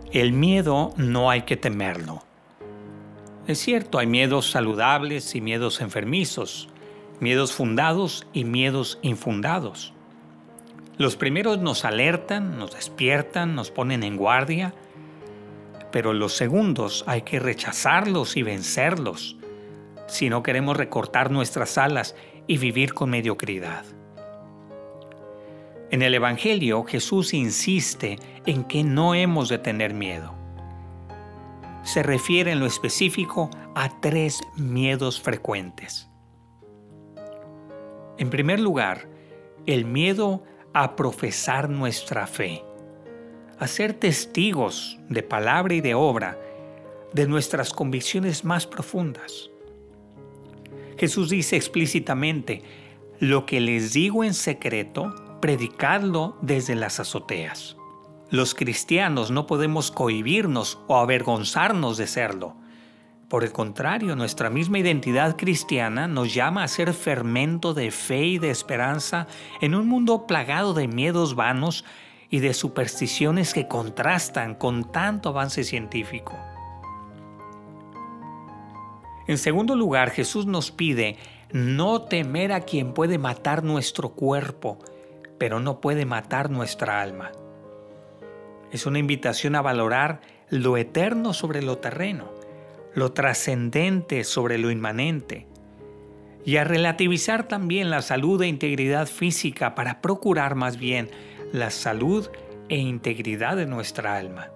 El miedo no hay que temerlo. Es cierto, hay miedos saludables y miedos enfermizos, miedos fundados y miedos infundados. Los primeros nos alertan, nos despiertan, nos ponen en guardia, pero los segundos hay que rechazarlos y vencerlos si no queremos recortar nuestras alas y vivir con mediocridad. En el Evangelio, Jesús insiste en que no hemos de tener miedo. Se refiere en lo específico a 3 miedos frecuentes. En primer lugar, el miedo a profesar nuestra fe, a ser testigos de palabra y de obra de nuestras convicciones más profundas. Jesús dice explícitamente: lo que les digo en secreto, predicadlo desde las azoteas. Los cristianos no podemos cohibirnos o avergonzarnos de serlo. Por el contrario, nuestra misma identidad cristiana nos llama a ser fermento de fe y de esperanza en un mundo plagado de miedos vanos y de supersticiones que contrastan con tanto avance científico. En segundo lugar, Jesús nos pide no temer a quien puede matar nuestro cuerpo, pero no puede matar nuestra alma. Es una invitación a valorar lo eterno sobre lo terreno, lo trascendente sobre lo inmanente, y a relativizar también la salud e integridad física para procurar más bien la salud e integridad de nuestra alma.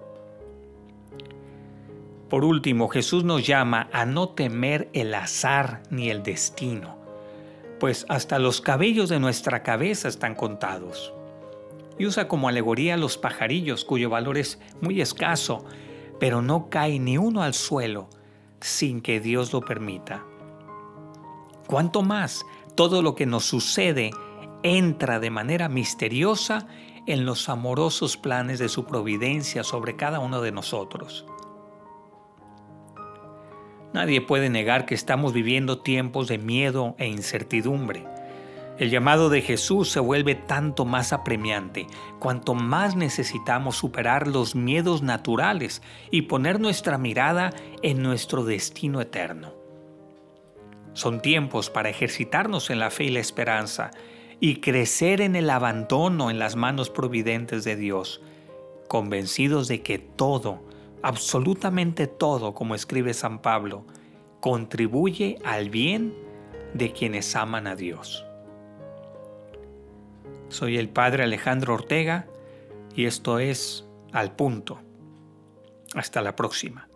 Por último, Jesús nos llama a no temer el azar ni el destino, pues hasta los cabellos de nuestra cabeza están contados. Y usa como alegoría a los pajarillos, cuyo valor es muy escaso, pero no cae ni uno al suelo sin que Dios lo permita. Cuanto más todo lo que nos sucede entra de manera misteriosa en los amorosos planes de su providencia sobre cada uno de nosotros. Nadie puede negar que estamos viviendo tiempos de miedo e incertidumbre. El llamado de Jesús se vuelve tanto más apremiante, cuanto más necesitamos superar los miedos naturales y poner nuestra mirada en nuestro destino eterno. Son tiempos para ejercitarnos en la fe y la esperanza y crecer en el abandono en las manos providentes de Dios, convencidos de que todo, absolutamente todo, como escribe San Pablo, contribuye al bien de quienes aman a Dios. Soy el Padre Alejandro Ortega y esto es Al Punto. Hasta la próxima.